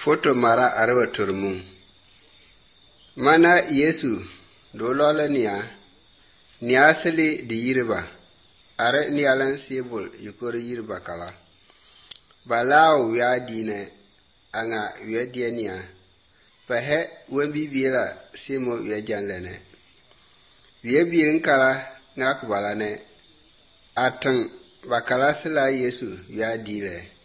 Foto mara arwa turmu. Mana Yesu do lola niya asili di yirba. Are niyalan sibul yukor yirba kala. Balao wiya dine anga wiya diya pahe wembi bila simo wiya janlene. Wiya birin kala ngak balane. Atang bakala sila Yesu wiya dile.